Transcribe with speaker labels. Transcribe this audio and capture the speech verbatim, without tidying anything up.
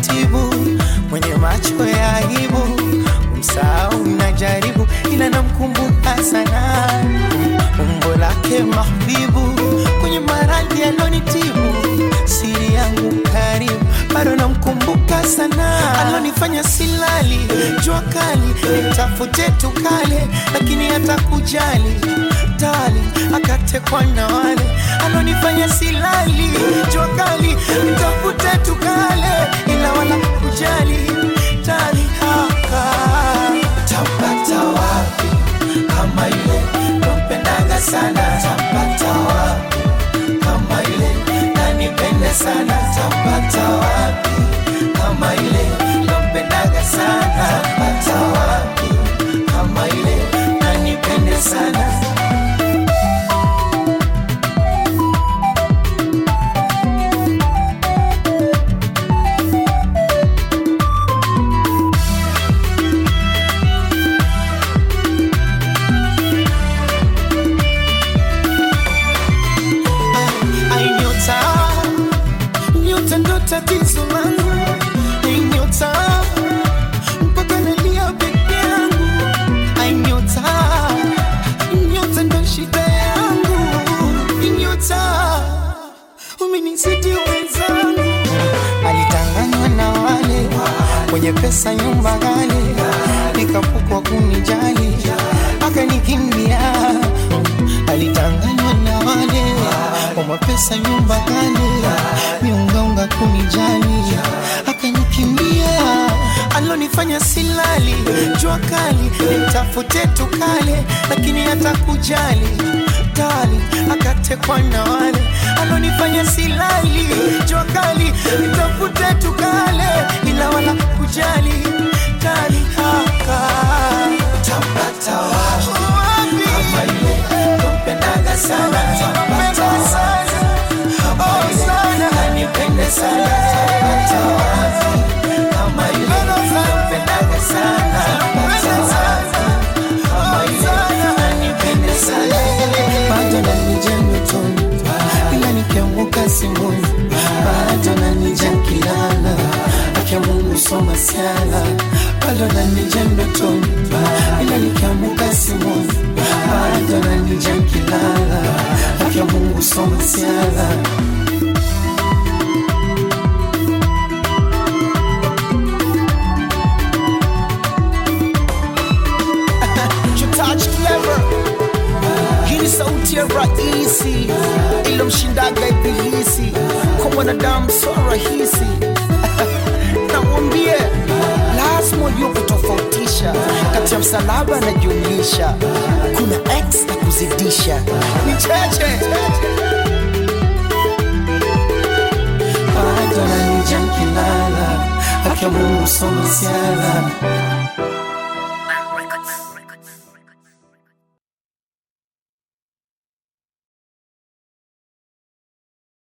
Speaker 1: taratibu, mwenye macho ya aibu, umsahau najaribu, ila namkumbuka sana. Umbo lake mahbibu, kwenye maradhi alonitibu, siri yangu karibu, bado namkumbuka sana. Alonifanya silali, jua kali, nitafute tukale, lakini hata kujali tali, akatekwa na wale. Alonifanya silali, jua kali, nitafute tukale, ila wala kujali tali haka. Tapata wapi kama ile nompendaga sana? Tapata wapi kama ile nanipende sana? Tapata wapi kama ile nompendaga sana? Tapata wapi kama ile nanipende sana? Tatizo langu ni nyota, mpaka nalia peke yangu. Ai nyota, nyota ndo shida yangu. Nyota, umenizidi wenzangu. Alitanganywa na wale wenye pesa, nyumba ghali, nikapukwa kunijali, akanikimbia. Alitanganywa na wale wenye pesa, nyumba ghali, miungaunga kunijali, akanikimbia. Alonifanya silali, jua kali, nitafute tukale, lakini hata kujali tali, akatekwa na wale. Alonifanya silali, jua kali, nitafute tukale, ila wala kujali tali haka. Tapata wapi kama ile nompendaga sana? Tapata wapi kama ile nanipende sana? Tapata wapi kama ile nompendaga sana? Tapata wapi kama ile nanipende sana? Bado nanija ndotoni, ila nikianguka simboni. Bado nanija kilala, akia Mungu soma siala. Bado nanija ndotoni, ila nikianguka simboni. Bado nanija kilala, akia Mungu soma siala. Sauti ya rahisi ilo mshindaga ibilisi, kwa mwanadamu so rahisi. Namwambie lazima ujue kutofautisha kati ya msalaba na jumlisha. Kuna X na kuzidisha ni cheche. Bado nanija nkilala, akia Mungu soma siala.